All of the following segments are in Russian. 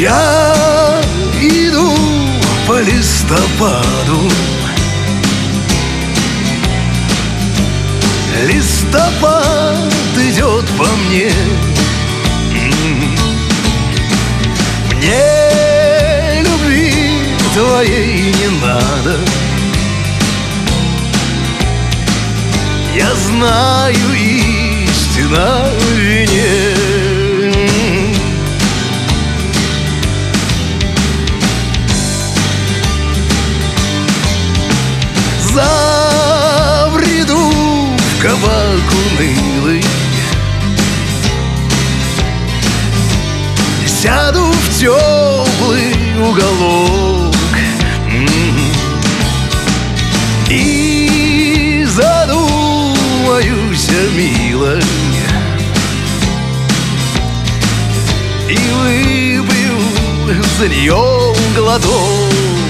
Я иду по листопаду, листопад идет по мне. Мне любви твоей не надо. Я знаю, истина в вине. Забреду в кабак унылый, сяду в теплый уголок и задумаюсь о милой, и выпью за нее глоток.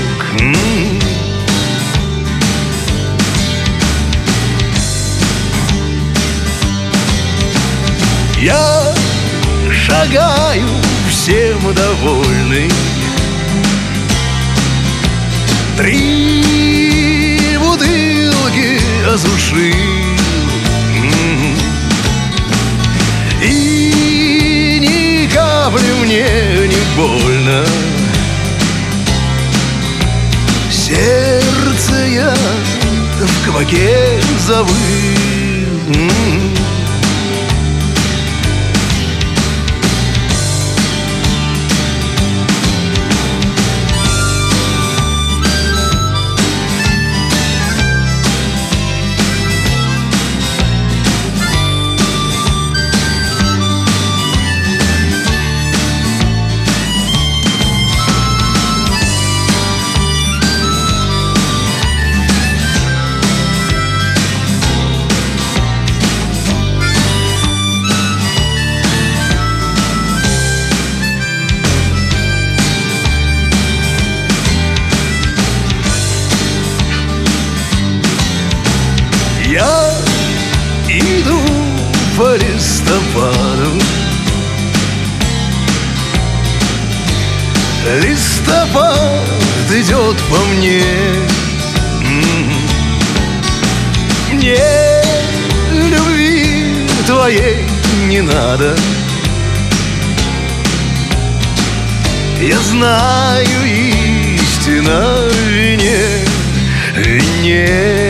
Я шагаю всем довольный, 3 бутылки осушил, и ни капли мне не больно. Сердце я в кабаке забыл. Я иду по листопаду, листопад идет по мне. Мне любви твоей не надо. Я знаю, истина в вине, вине.